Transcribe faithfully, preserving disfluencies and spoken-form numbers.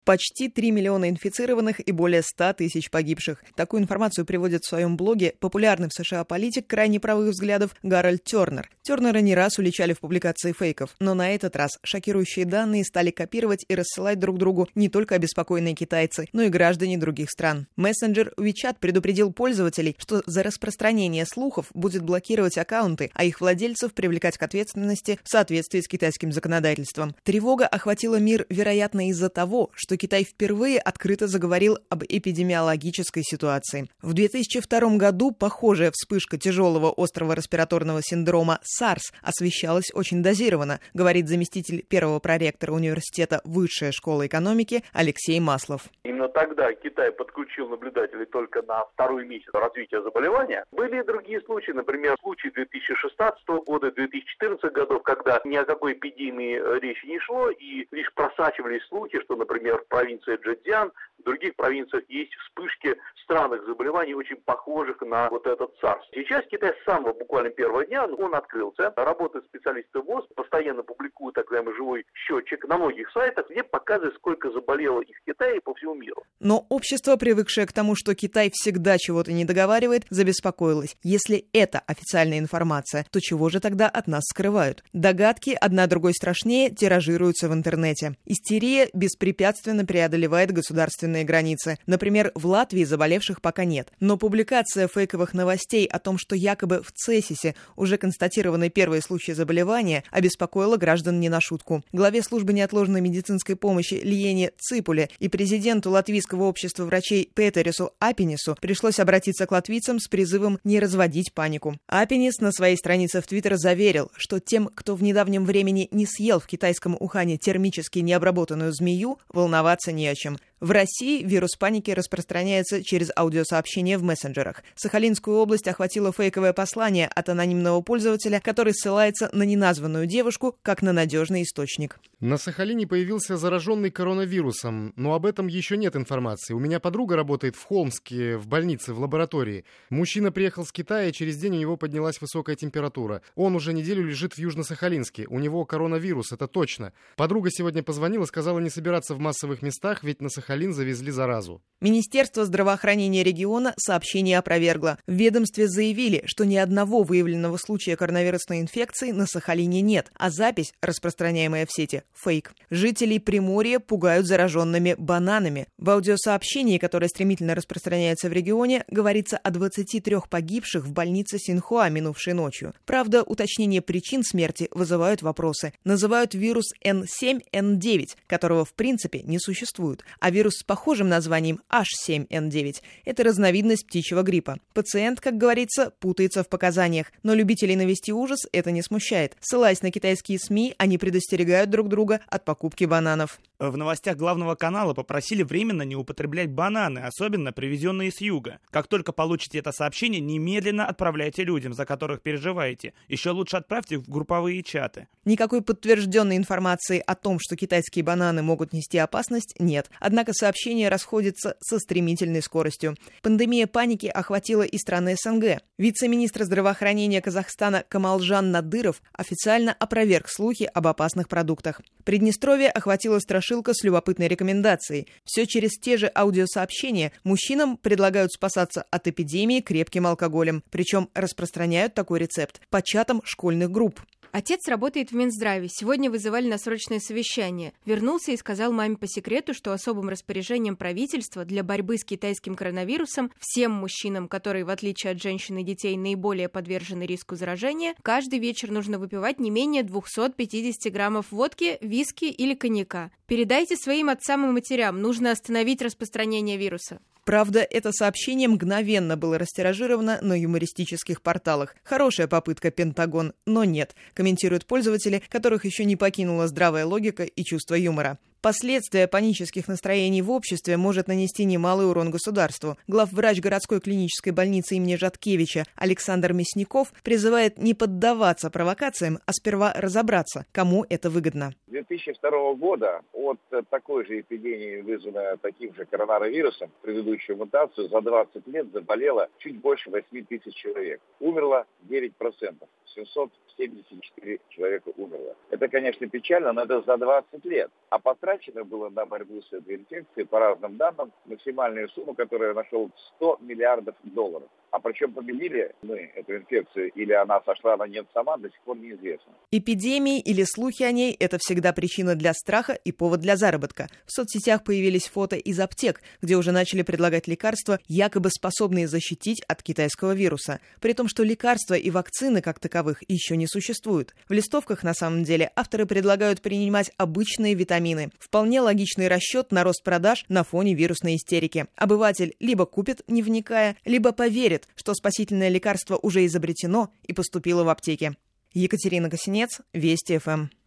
Почти три миллиона инфицированных и более ста тысяч погибших. Такую информацию приводит в своем блоге популярный в США политик крайне правых взглядов Гарольд Тернер. Тернера не раз уличали в публикации фейков, но на этот раз шокирующие данные стали копировать и рассылать друг другу не только обеспокоенные китайцы, но и граждане других стран. Мессенджер WeChat предупредил пользователей, что за распространение слухов будет блокировать аккаунты, а их владельцев привлекать к ответственности в соответствии с китайским законодательством. Тревога охватила мир, вероятно, из-за того, что Китай впервые открыто заговорил об эпидемиологической ситуации. В две тысячи втором году похожая вспышка тяжелого острого респираторного синдрома SARS освещалась очень дозированно, говорит заместитель первого проректора университета Высшей школы экономики Алексей Маслов. Именно тогда Китай подключил наблюдателей только на второй месяц развития заболевания. Были и другие случаи, например, случаи две тысячи шестнадцатого года, две тысячи четырнадцатого годов, когда ни о какой эпидемии речи не шло, и лишь просачивались слухи, что, например, в провинции Чжэцзян, в других провинциях есть вспышки странных заболеваний, очень похожих на вот этот SARS. Сейчас Китай с самого буквально первого дня, он открыл центр, работают специалисты ВОЗ, постоянно публикуют так называемый живой счетчик на многих сайтах, где показывают, сколько заболело и в Китае, и по всему миру. Но общество, привыкшее к тому, что Китай всегда чего-то не договаривает, забеспокоилось. Если это официальная информация, то чего же тогда от нас скрывают? Догадки, одна другой страшнее, тиражируются в интернете. Истерия беспрепятственно преодолевает государственные границы. Например, в Латвии заболевших пока нет. Но публикация фейковых новостей о том, что якобы в Цесисе уже констатированы первые случаи заболевания, обеспокоила граждан не на шутку. Главе службы неотложной медицинской помощи Лиене Ципуле и президенту Латвийского общества врачей Петерису Апинису пришлось обратиться к латвийцам с призывом не разводить панику. Апинис на своей странице в Твиттер заверил, что тем, кто в недавнем времени не съел в китайском Ухане термически необработанную змею, волноваться не о чем. В России вирус паники распространяется через аудиосообщения в мессенджерах. Сахалинскую область охватило фейковое послание от анонимного пользователя, который ссылается на неназванную девушку как на надежный источник. На Сахалине появился зараженный коронавирусом, но об этом еще нет информации. У меня подруга работает в Холмске, в больнице, в лаборатории. Мужчина приехал с Китая, и через день у него поднялась высокая температура. Он уже неделю лежит в Южно-Сахалинске. У него коронавирус, это точно. Подруга сегодня позвонила, сказала не собираться в массовых местах, ведь на Сахалин завезли заразу. Министерство здравоохранения региона сообщение опровергло. В ведомстве заявили, что ни одного выявленного случая коронавирусной инфекции на Сахалине нет, а запись, распространяемая в сети, фейк. Жителей Приморья пугают зараженными бананами. В аудиосообщении, которое стремительно распространяется в регионе, говорится о двадцати трёх погибших в больнице Синхуа минувшей ночью. Правда, уточнение причин смерти вызывают вопросы. Называют вирус эн семь эн девять, которого в принципе не существует, а вирус с похожим названием аш семь эн девять – это разновидность птичьего гриппа. Пациент, как говорится, путается в показаниях, но любителей навести ужас это не смущает. Ссылаясь на китайские СМИ, они предостерегают друг друга от покупки бананов. В новостях главного канала попросили временно не употреблять бананы, особенно привезенные с юга. Как только получите это сообщение, немедленно отправляйте людям, за которых переживаете. Еще лучше отправьте в групповые чаты. Никакой подтвержденной информации о том, что китайские бананы могут нести опасность, нет. Однако сообщения расходятся со стремительной скоростью. Пандемия паники охватила и страны эс эн гэ. Вице-министр здравоохранения Казахстана Камалжан Надыров официально опроверг слухи об опасных продуктах. Приднестровье охватила страшилка с любопытной рекомендацией. Все через те же аудиосообщения мужчинам предлагают спасаться от эпидемии крепким алкоголем. Причем распространяют такой рецепт по чатам школьных групп. Отец работает в Минздраве. Сегодня вызывали на срочное совещание. Вернулся и сказал маме по секрету, что особым распоряжением правительства для борьбы с китайским коронавирусом всем мужчинам, которые, в отличие от женщин и детей, наиболее подвержены риску заражения, каждый вечер нужно выпивать не менее двухсот пятидесяти граммов водки, виски или коньяка. Передайте своим отцам и матерям, нужно остановить распространение вируса. Правда, это сообщение мгновенно было растиражировано на юмористических порталах. Хорошая попытка, Пентагон, но нет, комментируют пользователи, которых еще не покинула здравая логика и чувство юмора. Последствия панических настроений в обществе может нанести немалый урон государству. Главврач городской клинической больницы имени Жаткевича Александр Мясников призывает не поддаваться провокациям, а сперва разобраться, кому это выгодно. две тысячи второго года от такой же эпидемии, вызванной таким же коронавирусом, предыдущую мутацию, за двадцать лет заболело чуть больше восьми тысяч человек. Умерло девять процентов. семьсот семьдесят четыре человека умерло. Это, конечно, печально, но это за двадцать лет. А по Потрачено было на борьбу с этой инфекцией, по разным данным, максимальная сумма, которую я нашел, сто миллиардов долларов. А причем победили мы эту инфекцию или она сошла на нет сама, до сих пор неизвестно. Эпидемии или слухи о ней – это всегда причина для страха и повод для заработка. В соцсетях появились фото из аптек, где уже начали предлагать лекарства, якобы способные защитить от китайского вируса. При том, что лекарства и вакцины как таковых еще не существует. В листовках, на самом деле, авторы предлагают принимать обычные витамины. Вполне логичный расчет на рост продаж на фоне вирусной истерики. Обыватель либо купит, не вникая, либо поверит, что спасительное лекарство уже изобретено и поступило в аптеки. Екатерина Косинец, Вести ФМ.